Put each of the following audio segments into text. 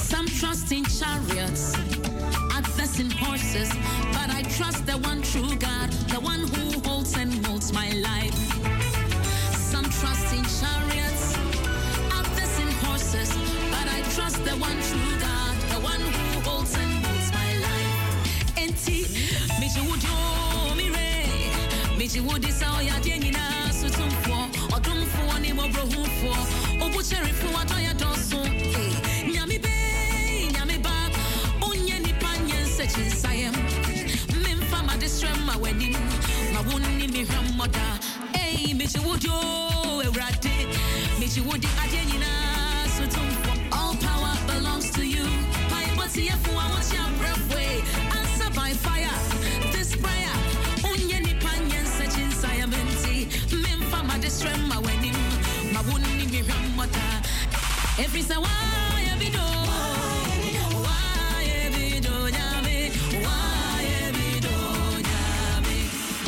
Some trust in chariots, others in horses, but I trust the one true God, the one who holds and molds my life. Some trust in chariots, others in horses, but I trust the one true God, the one who holds and molds my life. Enti, Michi Wujo Mire, Michi Wudi Saoya Dienina Sutumfo, Odumfo ni Mobrohufo, Obucheri Fu Atoya Dosu, Nyami Be, Nyami Bab, Unye Nipanyen Sechin Sayem, Mimfa Madistrem Mawenim, Mawuni Mihamoda, Michi Wujo Erade, Michi Wudi Adienina Sutumfo. All power belongs to you. My body Fu what's your breath way? Answer by fire. This prayer, Unye Nipanyen Sechin Sayamenti, Mimfa Madistrem Mawenim, Mawuni Mihamoda. Every say why ebido, why ebido nyame, why ebido nyame.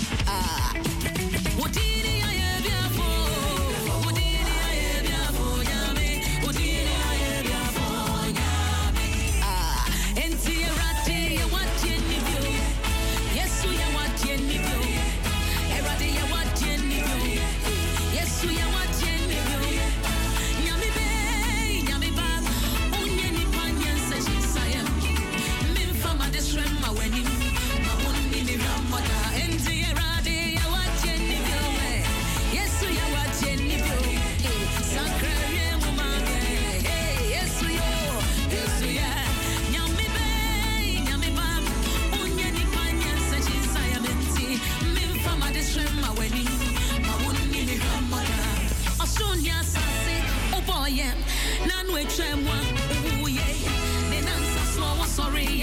Odini ayebiafo, odini ayebiafo nyame, odini ayebiafo nyame. Enti erade ye watie nibio, Yesu ye watie nibio, erade ye watie nibio, Yesu ye watie nibio. Nyame be. Sorry.